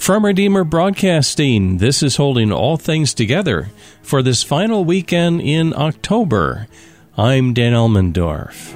From Redeemer Broadcasting, this is holding all things together for this final weekend in October. I'm Dan Elmendorf.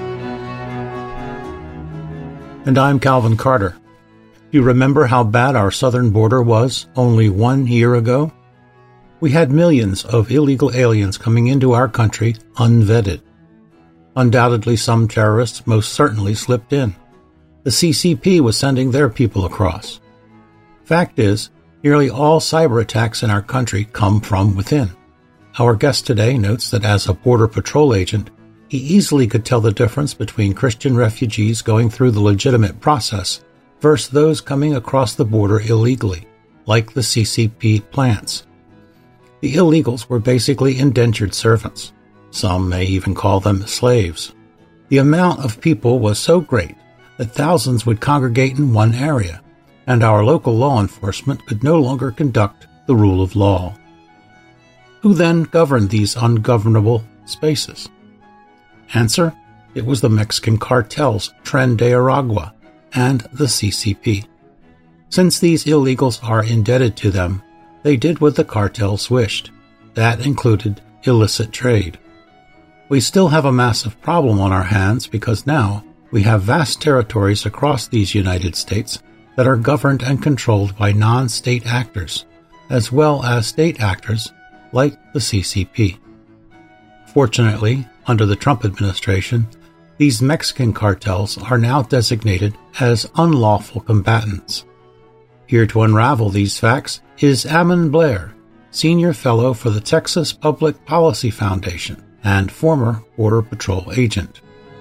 And I'm Calvin Carter. Do you remember how bad our southern border was only 1 year ago? We had millions of illegal aliens coming into our country unvetted. Undoubtedly, some terrorists most certainly slipped in. The CCP was sending their people across. Fact is, nearly all cyber attacks in our country come from within. Our guest today notes that as a Border Patrol agent, he easily could tell the difference between Christian refugees going through the legitimate process versus those coming across the border illegally, like the CCP plants. The illegals were basically indentured servants. Some may even call them slaves. The amount of people was so great that thousands would congregate in one area, and our local law enforcement could no longer conduct the rule of law. Who then governed these ungovernable spaces? Answer: it was the Mexican cartels Tren de Aragua and the CCP. Since these illegals are indebted to them, they did what the cartels wished. That included illicit trade. We still have a massive problem on our hands because now we have vast territories across these United States that are governed and controlled by non-state actors, as well as state actors like the CCP. Fortunately, under the Trump administration, these Mexican cartels are now designated as unlawful combatants. Here to unravel these facts is Ammon Blair, Senior Fellow for the Texas Public Policy Foundation and former Border Patrol agent.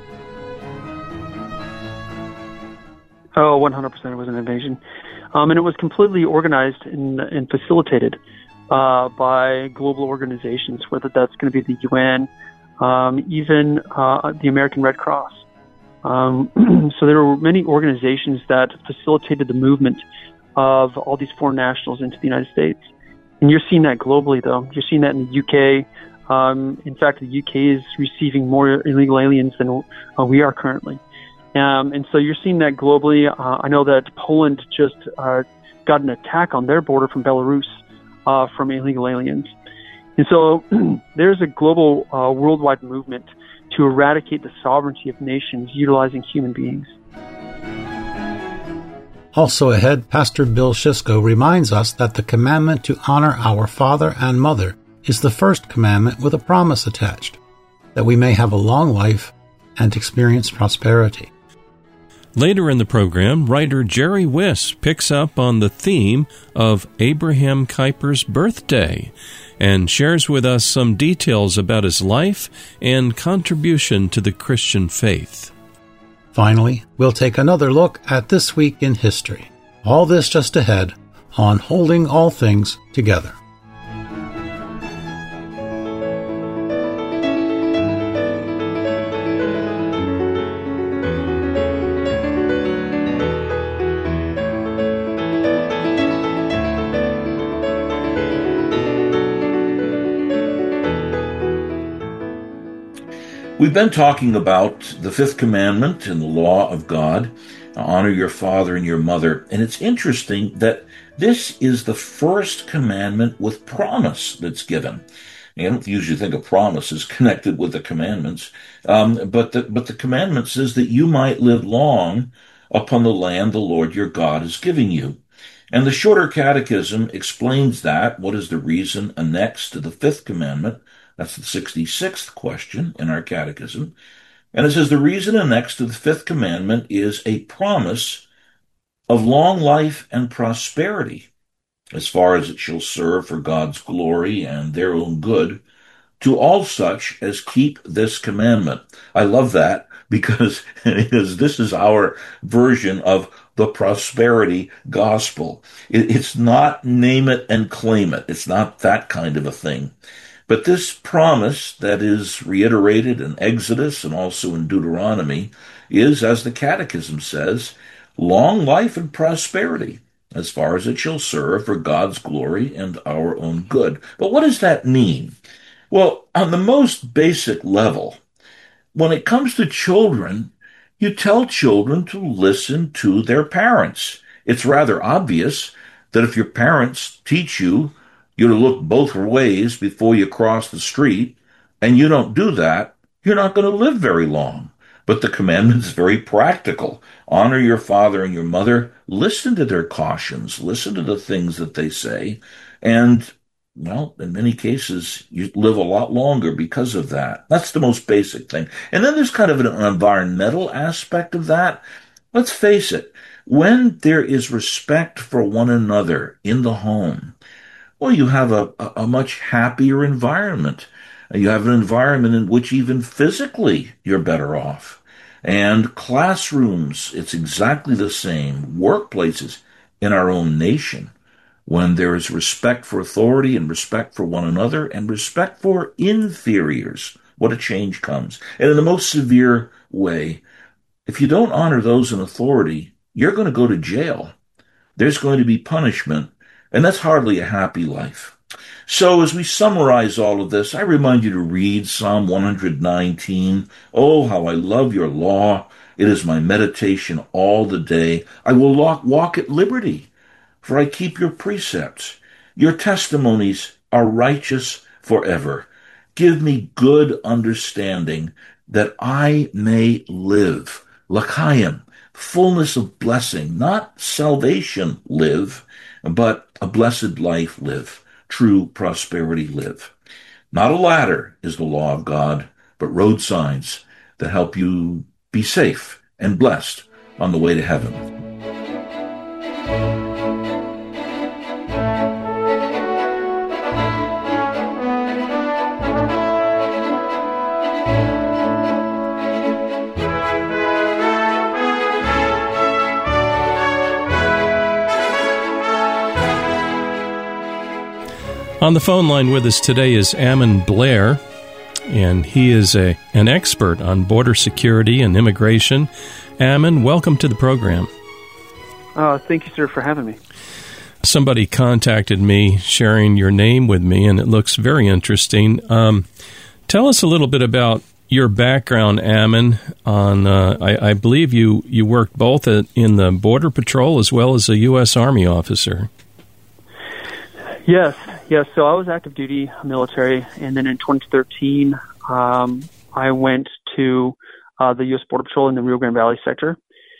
Oh, 100% it was an invasion. And it was completely organized and facilitated by global organizations, whether that's going to be the UN, even the American Red Cross. So there were many organizations that facilitated the movement of all these foreign nationals into the United States. And you're seeing that globally, though. You're seeing that in the UK. In fact, the UK is receiving more illegal aliens than we are currently. And so you're seeing that globally. I know that Poland just got an attack on their border from Belarus from illegal aliens. And so there's a global worldwide movement to eradicate the sovereignty of nations utilizing human beings. Also ahead, Pastor Bill Schisko reminds us that the commandment to honor our father and mother is the first commandment with a promise attached, that we may have a long life and experience prosperity. Later in the program, writer Jerry Wiss picks up on the theme of Abraham Kuyper's birthday and shares with us some details about his life and contribution to the Christian faith. Finally, we'll take another look at this week in history. All this just ahead on Holding All Things Together. We've been talking about the fifth commandment in the law of God, honor your father and your mother. And it's interesting that this is the first commandment with promise that's given. I don't usually think of promises connected with the commandments, but the commandment says that you might live long upon the land the Lord your God is giving you. And the Shorter Catechism explains that. What is the reason annexed to the fifth commandment? That's the 66th question in our catechism. And it says the reason annexed to the fifth commandment is a promise of long life and prosperity, as far as it shall serve for God's glory and their own good, to all such as keep this commandment. I love that because this is our version of the prosperity gospel. It's not name it and claim it. It's not that kind of a thing. But this promise that is reiterated in Exodus and also in Deuteronomy is, as the Catechism says, long life and prosperity, as far as it shall serve for God's glory and our own good. But what does that mean? Well, on the most basic level, when it comes to children, you tell children to listen to their parents. It's rather obvious that if your parents teach you, you're to look both ways before you cross the street, and you don't do that, you're not going to live very long. But the commandment is very practical. Honor your father and your mother. Listen to their cautions. Listen to the things that they say. And, well, in many cases, you live a lot longer because of that. That's the most basic thing. And then there's kind of an environmental aspect of that. Let's face it. When there is respect for one another in the home, well, you have a much happier environment. You have an environment in which even physically you're better off. And classrooms, it's exactly the same. Workplaces in our own nation, when there is respect for authority and respect for one another and respect for inferiors, what a change comes. And in the most severe way, if you don't honor those in authority, you're going to go to jail. There's going to be punishment, and that's hardly a happy life. So as we summarize all of this, I remind you to read Psalm 119. Oh, how I love your law. It is my meditation all the day. I will walk at liberty, for I keep your precepts. Your testimonies are righteous forever. Give me good understanding that I may live. L'chaim, fullness of blessing, not salvation live, but a blessed life live. True prosperity live. Not a ladder is the law of God, but road signs that help you be safe and blessed on the way to heaven. On the phone line with us today is Ammon Blair, and he is an expert on border security and immigration. Ammon, welcome to the program. Thank you, sir, for having me. Somebody contacted me sharing your name with me, and it looks very interesting. Tell us a little bit about your background, Ammon. I believe you worked both in the Border Patrol as well as a U.S. Army officer. Yes. So I was active duty military, and then in 2013, I went to the U.S. Border Patrol in the Rio Grande Valley sector.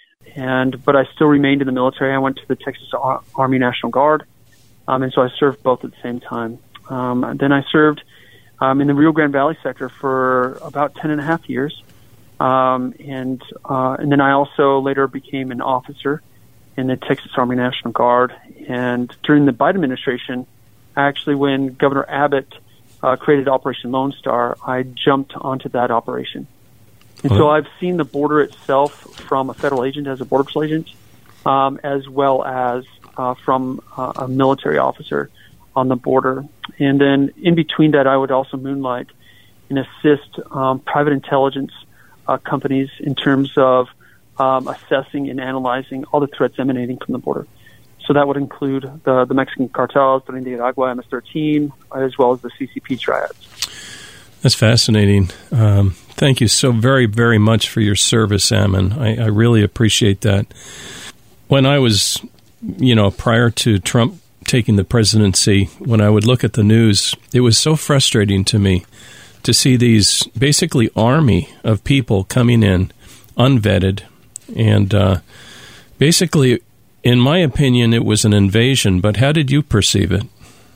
But I still remained in the military. I went to the Texas Army National Guard, and so I served both at the same time. Then I served in the Rio Grande Valley sector for about 10 and a half years, and then I also later became an officer in the Texas Army National Guard. And during the Biden administration, actually, when Governor Abbott created Operation Lone Star, I jumped onto that operation. And so I've seen the border itself from a federal agent as a Border Patrol agent, as well as from a military officer on the border. And then in between that, I would also moonlight and assist private intelligence companies in terms of assessing and analyzing all the threats emanating from the border. So that would include the Mexican cartels, Tren de Aragua, MS-13, as well as the CCP triads. That's fascinating. Thank you so very, very much for your service, Ammon. I really appreciate that. When I was, prior to Trump taking the presidency, when I would look at the news, it was so frustrating to me to see these basically army of people coming in unvetted. And basically, in my opinion, it was an invasion. But how did you perceive it?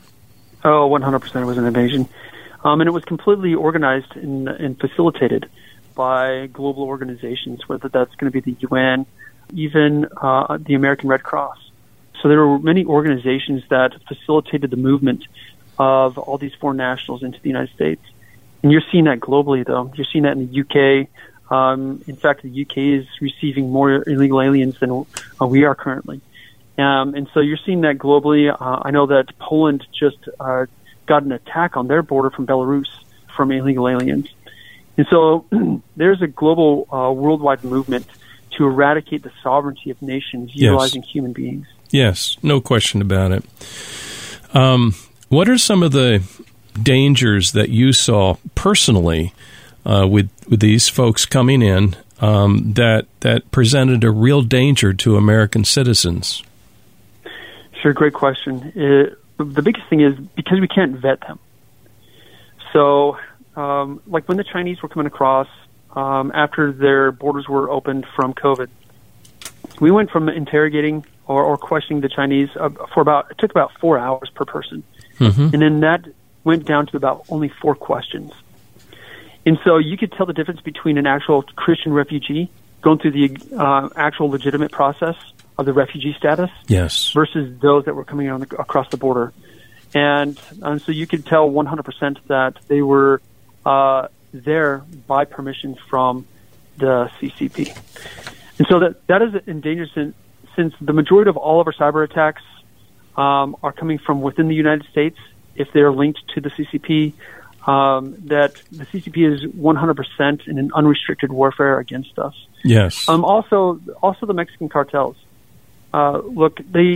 Oh, 100% it was an invasion. And it was completely organized and facilitated by global organizations, whether that's going to be the UN, even the American Red Cross. So there were many organizations that facilitated the movement of all these foreign nationals into the United States. And you're seeing that globally, though. You're seeing that in the UK. In fact, the UK is receiving more illegal aliens than we are currently. And so you're seeing that globally. I know that Poland just got an attack on their border from Belarus from illegal aliens. And so there's a global worldwide movement to eradicate the sovereignty of nations utilizing human beings. Yes, no question about it. What are some of the dangers that you saw personally with these folks coming in that presented a real danger to American citizens? Sure, great question. The biggest thing is because we can't vet them. So, like when the Chinese were coming across after their borders were opened from COVID, we went from interrogating or questioning the Chinese it took about 4 hours per person. And then that went down to about only 4 questions. And so you could tell the difference between an actual Christian refugee going through the actual legitimate process of the refugee status, yes, versus those that were coming across the border. And so you could tell 100% that they were there by permission from the CCP. And so that is endangered since the majority of all of our cyber attacks are coming from within the United States, if they're linked to the CCP, that the CCP is 100% in an unrestricted warfare against us. Yes. Also the Mexican cartels. Look,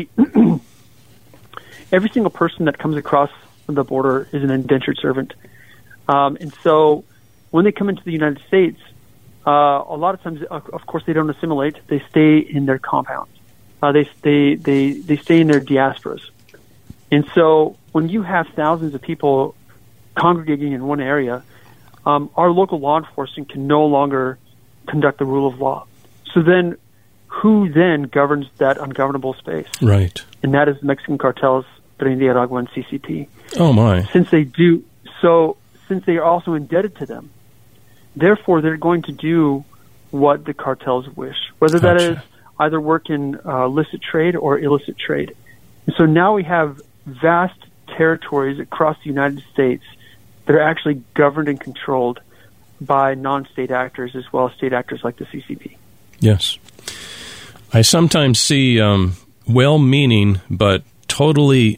every single person that comes across the border is an indentured servant. And so when they come into the United States, a lot of times, of course, they don't assimilate. They stay in their compounds. They stay in their diasporas. And so when you have thousands of people congregating in one area, our local law enforcement can no longer conduct the rule of law. So then who then governs that ungovernable space? Right. And that is Mexican cartels, Tren de Aragua, and CCP. Oh, my. Since they are also indebted to them, therefore they're going to do what the cartels wish, whether that is either work in illicit trade or illicit trade. And so now we have vast territories across the United States that are actually governed and controlled by non-state actors as well as state actors like the CCP. Yes. I sometimes see well-meaning but totally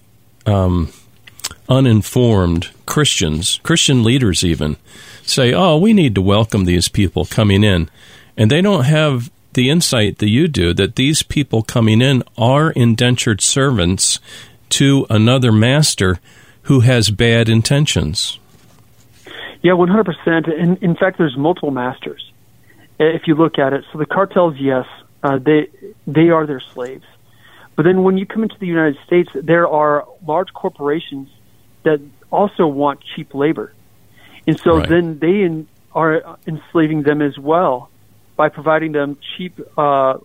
uninformed Christian leaders even, say, oh, we need to welcome these people coming in. And they don't have the insight that you do, that these people coming in are indentured servants to another master who has bad intentions. Yeah, 100%. In fact, there's multiple masters, if you look at it. So the cartels, yes, they are their slaves. But then when you come into the United States, there are large corporations that also want cheap labor. And so then they are enslaving them as well by providing them cheap, like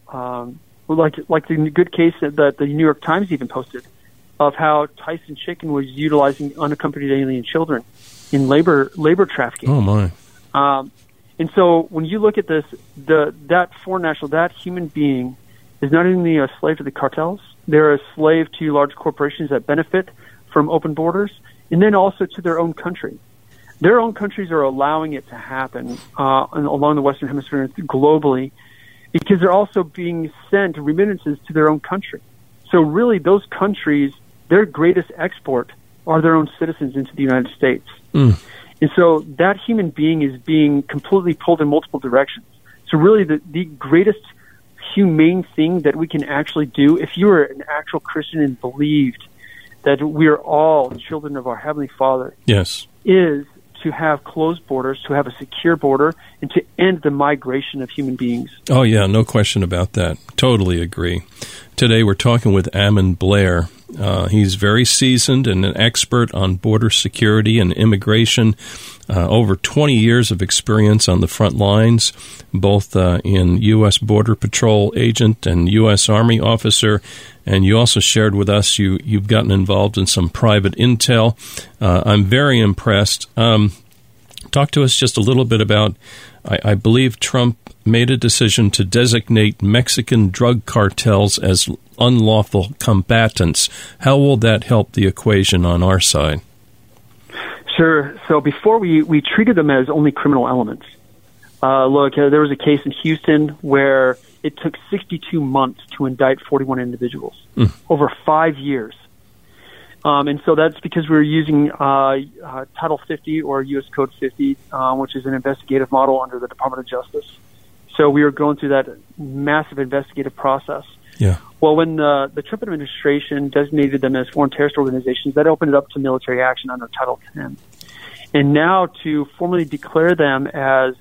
the good case that the New York Times even posted of how Tyson Chicken was utilizing unaccompanied alien children in labor trafficking. Oh, my. And so when you look at this, that foreign national, that human being is not only a slave to the cartels, they're a slave to large corporations that benefit from open borders, and then also to their own country. Their own countries are allowing it to happen along the Western Hemisphere and globally because they're also being sent remittances to their own country. So really those countries, their greatest export are their own citizens into the United States. And so that human being is being completely pulled in multiple directions. So really the greatest humane thing that we can actually do, if you are an actual Christian and believed that we are all children of our Heavenly Father, yes, is to have closed borders, to have a secure border, and to end the migration of human beings. Oh, yeah, no question about that. Totally agree. Today we're talking with Ammon Blair. He's very seasoned and an expert on border security and immigration. Over 20 years of experience on the front lines, both in U.S. Border Patrol agent and U.S. Army officer. And you also shared with us you've gotten involved in some private intel. I'm very impressed. Talk to us just a little bit about, I believe Trump made a decision to designate Mexican drug cartels as unlawful combatants. How will that help the equation on our side? Sure. So before we treated them as only criminal elements. Look, there was a case in Houston where it took 62 months to indict 41 individuals over 5 years. And so that's because we were using Title 50 or U.S. Code 50, which is an investigative model under the Department of Justice. So we were going through that massive investigative process. Yeah. Well, when the Trump administration designated them as foreign terrorist organizations, that opened it up to military action under Title 10. And now to formally declare them as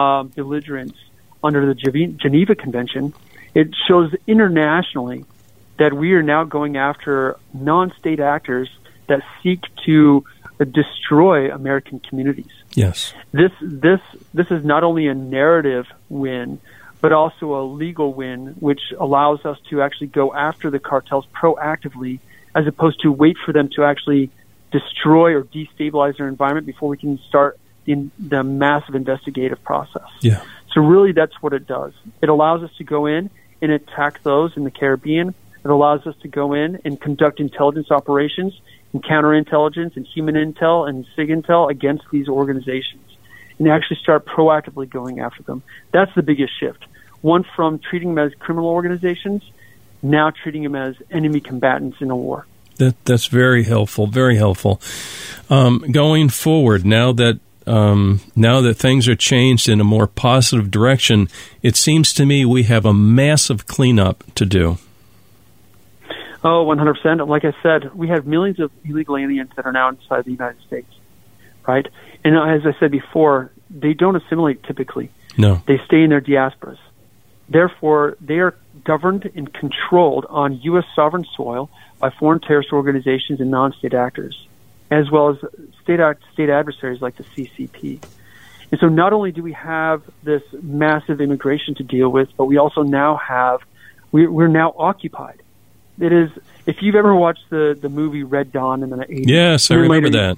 belligerents under the Geneva Convention, it shows internationally that we are now going after non-state actors that seek to destroy American communities. Yes. This is not only a narrative win, but also a legal win, which allows us to actually go after the cartels proactively, as opposed to wait for them to actually destroy or destabilize their environment before we can start the massive investigative process. Yeah. So really, that's what it does. It allows us to go in and attack those in the Caribbean. It allows us to go in and conduct intelligence operations and counterintelligence and human intel and SIG intel against these organizations, and actually start proactively going after them. That's the biggest shift. One from treating them as criminal organizations, now treating them as enemy combatants in a war. That's very helpful, very helpful. Going forward, now that things are changed in a more positive direction, it seems to me we have a massive cleanup to do. Oh, 100%. Like I said, we have millions of illegal aliens that are now inside the United States, right? And as I said before, they don't assimilate typically. No. They stay in their diasporas. Therefore, they are governed and controlled on U.S. sovereign soil by foreign terrorist organizations and non-state actors, as well as state adversaries like the CCP. And so not only do we have this massive immigration to deal with, but we also now have, we're now occupied. It is, if you've ever watched the movie Red Dawn in the 80s. Yes, I remember that.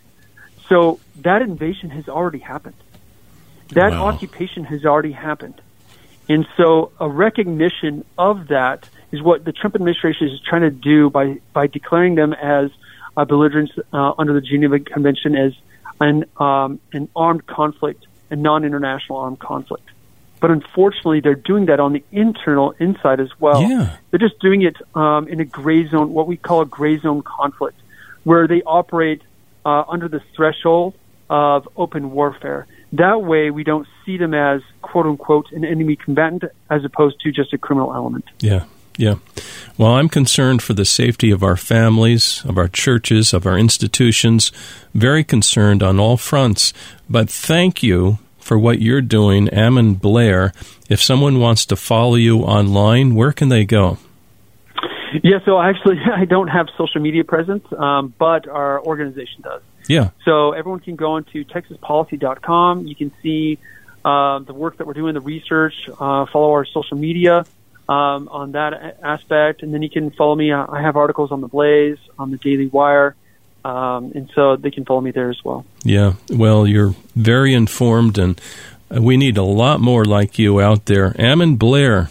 So that invasion has already happened. That occupation has already happened. And so a recognition of that is what the Trump administration is trying to do by declaring them as belligerents under the Geneva Convention as an armed conflict, a non-international armed conflict. But unfortunately, they're doing that on the inside as well. Yeah. They're just doing it in a gray zone, what we call a gray zone conflict, where they operate under the threshold of open warfare. That way, we don't see them as, quote unquote, an enemy combatant as opposed to just a criminal element. Yeah. Yeah. Well, I'm concerned for the safety of our families, of our churches, of our institutions, very concerned on all fronts. But thank you for what you're doing, Ammon Blair. If someone wants to follow you online, where can they go? Yeah, so actually, I don't have social media presence, but our organization does. Yeah. So everyone can go onto TexasPolicy.com. You can see the work that we're doing, the research, follow our social media on that aspect, and then you can follow me. I have articles on The Blaze, on the Daily Wire, and so they can follow me there as well. Yeah, well, you're very informed, and we need a lot more like you out there. Ammon Blair,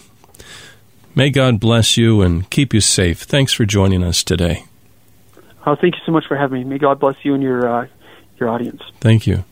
may God bless you and keep you safe. Thanks for joining us today. Oh, thank you so much for having me. May God bless you and your audience. Thank you.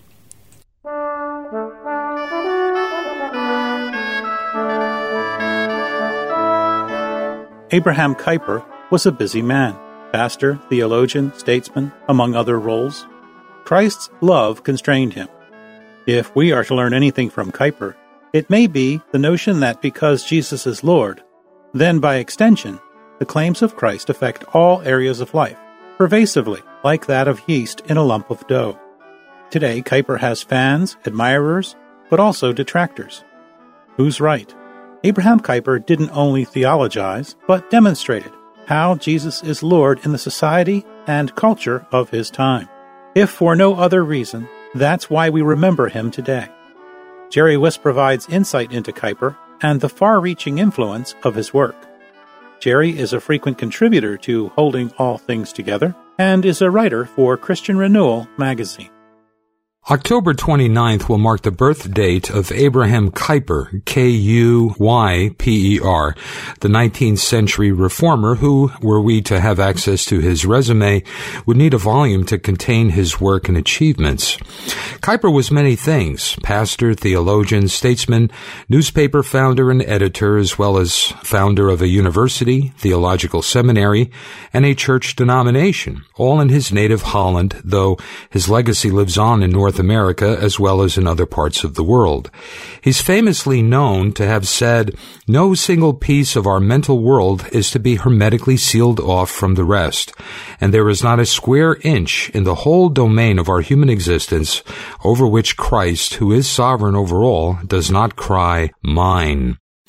Abraham Kuyper was a busy man, pastor, theologian, statesman, among other roles. Christ's love constrained him. If we are to learn anything from Kuyper, it may be the notion that because Jesus is Lord, then by extension, the claims of Christ affect all areas of life, pervasively, like that of yeast in a lump of dough. Today, Kuyper has fans, admirers, but also detractors. Who's right? Abraham Kuyper didn't only theologize, but demonstrated how Jesus is Lord in the society and culture of his time. If for no other reason, that's why we remember him today. Jerry Wiss provides insight into Kuyper and the far-reaching influence of his work. Jerry is a frequent contributor to Holding All Things Together and is a writer for Christian Renewal magazine. October 29th will mark the birth date of Abraham Kuyper, Kuyper, the 19th century reformer who, were we to have access to his resume, would need a volume to contain his work and achievements. Kuyper was many things: pastor, theologian, statesman, newspaper founder and editor, as well as founder of a university, theological seminary, and a church denomination, all in his native Holland, though his legacy lives on in North America as well as in other parts of the world. He's famously known to have said, "No single piece of our mental world is to be hermetically sealed off from the rest, and there is not a square inch in the whole domain of our human existence over which Christ, who is sovereign over all, does not cry, 'Mine.'"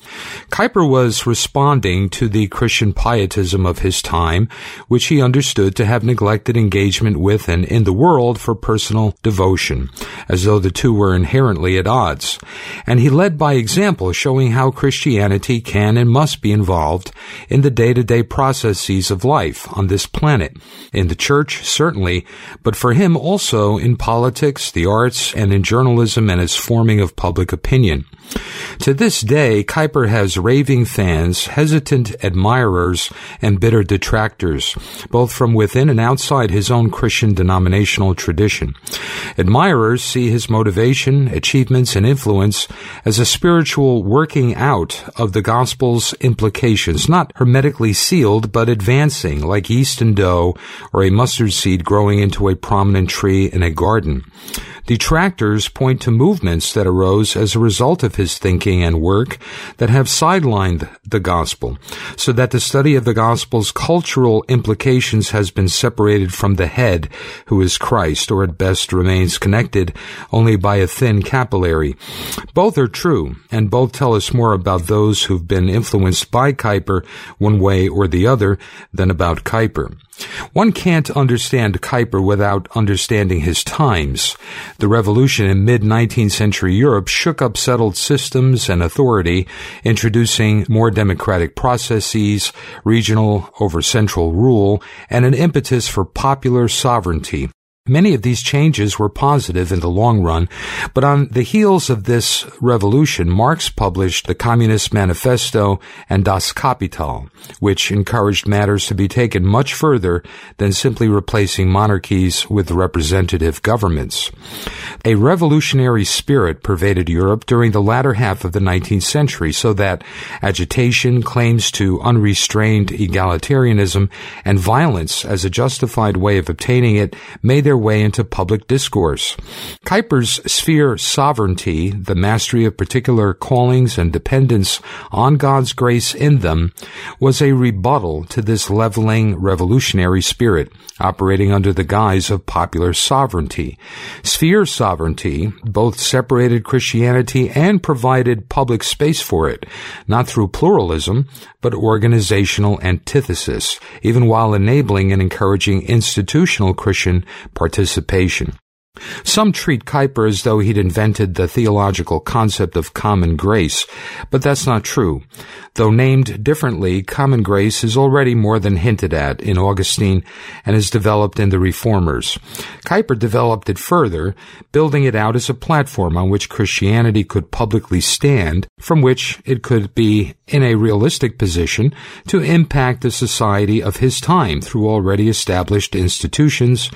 Kuyper was responding to the Christian pietism of his time, which he understood to have neglected engagement with and in the world for personal devotion, as though the two were inherently at odds. And he led by example, showing how Christianity can and must be involved in the day-to-day processes of life on this planet, in the church, certainly, but for him also in politics, the arts, and in journalism and its forming of public opinion. To this day, Kuyper has raving fans, hesitant admirers, and bitter detractors, both from within and outside his own Christian denominational tradition. Admirers see his motivation, achievements, and influence as a spiritual working out of the gospel's implications, not hermetically sealed, but advancing, like yeast in dough or a mustard seed growing into a prominent tree in a garden. Detractors point to movements that arose as a result of his thinking and work that have sidelined the gospel, so that the study of the gospel's cultural implications has been separated from the head, who is Christ, or at best remains connected only by a thin capillary. Both are true, and both tell us more about those who've been influenced by Kuyper one way or the other than about Kuyper. One can't understand Kuyper without understanding his times. The revolution in mid-19th century Europe shook up settled systems and authority, introducing more democratic processes, regional over central rule, and an impetus for popular sovereignty. Many of these changes were positive in the long run, but on the heels of this revolution, Marx published the Communist Manifesto and Das Kapital, which encouraged matters to be taken much further than simply replacing monarchies with representative governments. A revolutionary spirit pervaded Europe during the latter half of the 19th century, so that agitation, claims to unrestrained egalitarianism, and violence as a justified way of obtaining it made their way into public discourse. Kuyper's sphere sovereignty, the mastery of particular callings and dependence on God's grace in them, was a rebuttal to this leveling revolutionary spirit, operating under the guise of popular sovereignty. Sphere sovereignty both separated Christianity and provided public space for it, not through pluralism, but organizational antithesis, even while enabling and encouraging institutional Christian participation. Some treat Kuyper as though he'd invented the theological concept of common grace, but that's not true. Though named differently, common grace is already more than hinted at in Augustine and is developed in the Reformers. Kuyper developed it further, building it out as a platform on which Christianity could publicly stand, from which it could be in a realistic position to impact the society of his time through already established institutions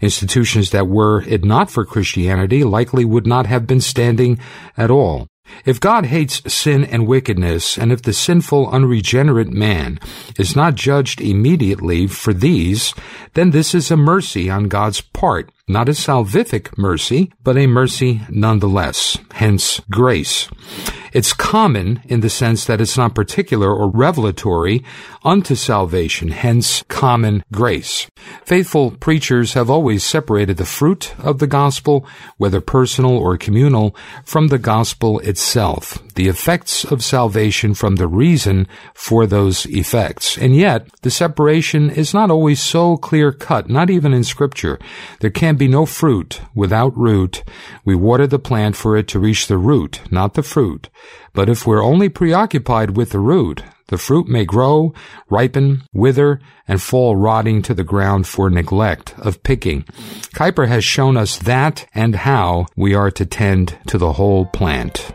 that were it not for Christianity likely would not have been standing at all. If God hates sin and wickedness, and if the sinful, unregenerate man is not judged immediately for these, then this is a mercy on God's part, not a salvific mercy, but a mercy nonetheless, hence grace. It's common in the sense that it's not particular or revelatory unto salvation, hence common grace. Faithful preachers have always separated the fruit of the gospel, whether personal or communal, from the gospel itself, the effects of salvation from the reason for those effects. And yet, the separation is not always so clear-cut, not even in Scripture. There can be no fruit without root. We water the plant for it to reach the root, not the fruit. But if we're only preoccupied with the root, the fruit may grow, ripen, wither, and fall rotting to the ground for neglect of picking. Kuyper has shown us that and how we are to tend to the whole plant.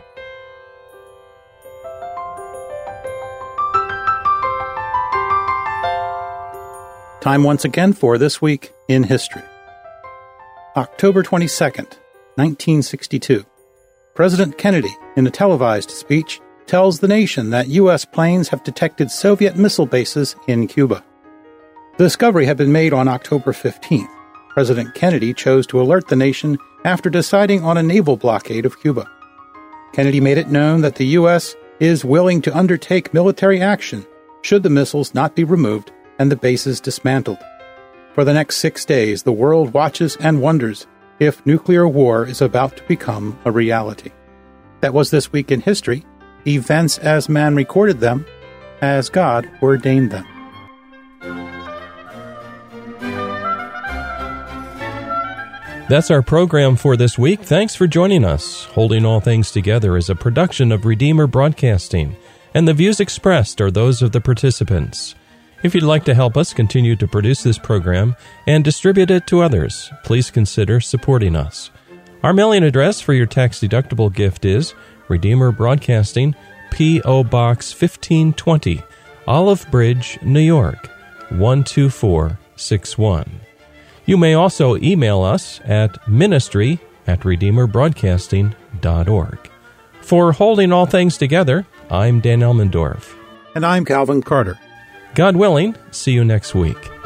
Time once again for This Week in History. October 22nd, 1962. President Kennedy, in a televised speech, tells the nation that U.S. planes have detected Soviet missile bases in Cuba. The discovery had been made on October 15th. President Kennedy chose to alert the nation after deciding on a naval blockade of Cuba. Kennedy made it known that the U.S. is willing to undertake military action should the missiles not be removed and the bases dismantled. For the next 6 days, the world watches and wonders if nuclear war is about to become a reality. That was This Week in History. events as man recorded them, as God ordained them. That's our program for this week. Thanks for joining us. Holding All Things Together is a production of Redeemer Broadcasting, and the views expressed are those of the participants. If you'd like to help us continue to produce this program and distribute it to others, please consider supporting us. Our mailing address for your tax-deductible gift is Redeemer Broadcasting, P.O. Box 1520, Olive Bridge, New York, 12461. You may also email us at ministry@redeemerbroadcasting.org. For Holding All Things Together, I'm Dan Elmendorf. And I'm Calvin Carter. God willing, see you next week.